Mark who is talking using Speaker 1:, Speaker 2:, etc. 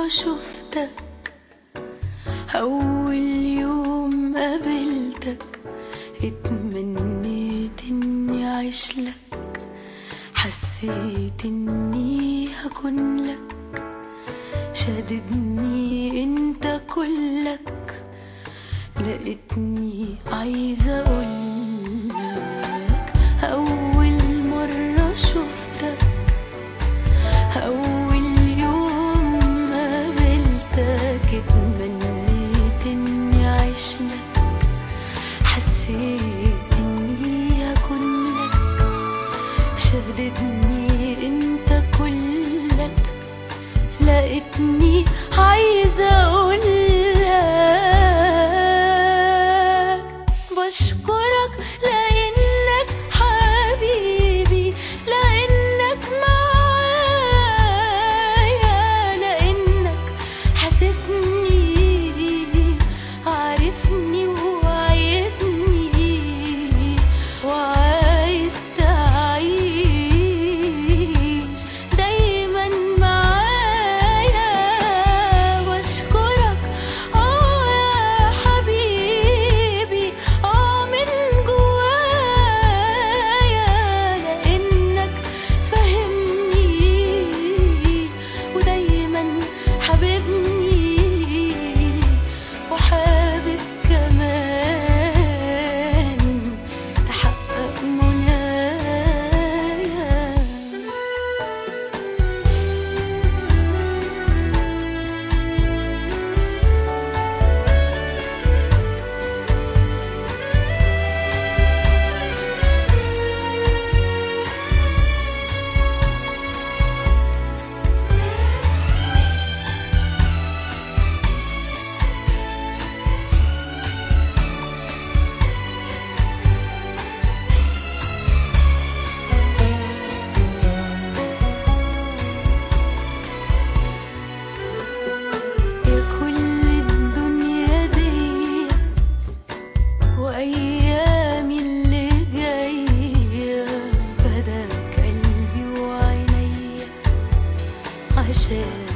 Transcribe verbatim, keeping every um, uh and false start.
Speaker 1: مرة شفتك، أول يوم قابلتك اتمنيت إني أعيش لك، حسيت إني هكون لك، شددني انت كلك، لقيتني عايزة أقولك أول مرة شفتك، أول يوم قابلتك اتمنيت إني أعيش لك، حسيت إني هكون لك، شددني انت كلك، لقيتني عايزة أقولك بشكرك لأنك حبيبي، لأنك معايا، لأنك حاسسني عارفني وعايزني وعايز تعيش دايما معايا. بشكرك اه يا حبيبي اه من جوايا، لأنك فاهمني ودايما حبيبني وحابب كمان تحقق منايا. يا كل الدنيا دي وأيامي اللي جاية، فداك قلبي وعينيا عشان